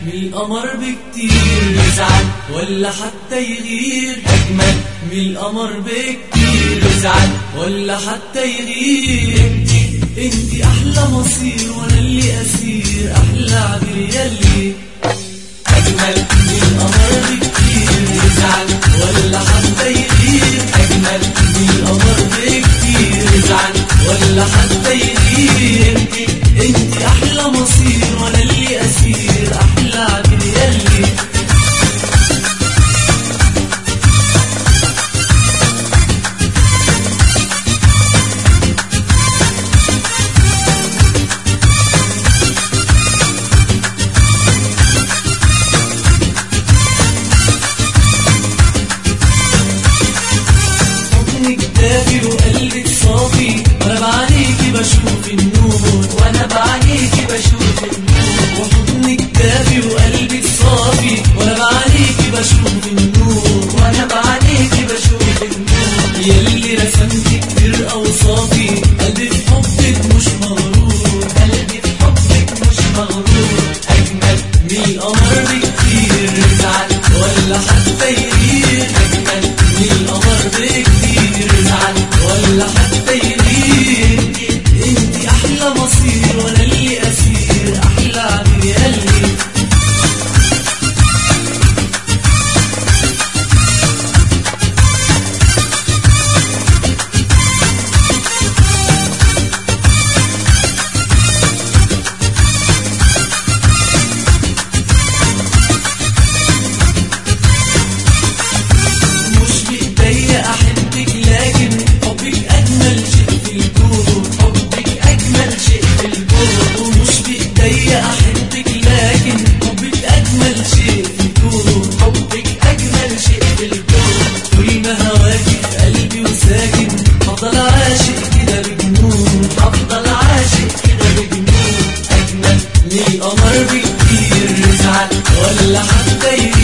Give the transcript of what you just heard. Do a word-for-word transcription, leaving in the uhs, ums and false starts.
من القمر بكتير، يزعل ولا حتى يغير، أجمل من القمر بكتير، يزعل ولا حتى يغير. انتي أحلى مصير وأنا اللي أسير، أحلى عبير يلي أجمل من القمر بكتير، يزعل ولا حتى يغير، أجمل من القمر بكتير، يزعل ولا حتى يغير. انتي أحلى مصير وأنا اللي أسير، أحلى عبير يلي كتافي وقلبك صافي، وانا بعينيكي بشوف النور، وانا بعينيكي بشوف النور. وحضنك كتافي وقلبك صافي، وانا بعينيكي بشوف النور، وانا بعينيكي بشوف النور. يلي رسمتي كتير اوصافي، قلبي في حبك مش مغرور، قلبي في حبك مش مغرور. اجمل من القمر بكتير، يزعل ولا حتى يغير، اجمل من القمر بكتير، يزعل ولا حتى يغير. انتي احلى مصير وانا اللي اسير، احلى عبير يلي مش بايديا احبك، لكن حبك اجمل شيء في الكون، حبك اجمل شيء في الكون. ومش بايديا احبك، لكن حبك اجمل شيء في الكون، حبك اجمل شيء في الكون. طول ما هواكي في قلبي وساكن، هفضل عاشق كده بجنون، هفضل عاشق كده بجنون. اجمل من القمر بكتير، يزعل ولا حتى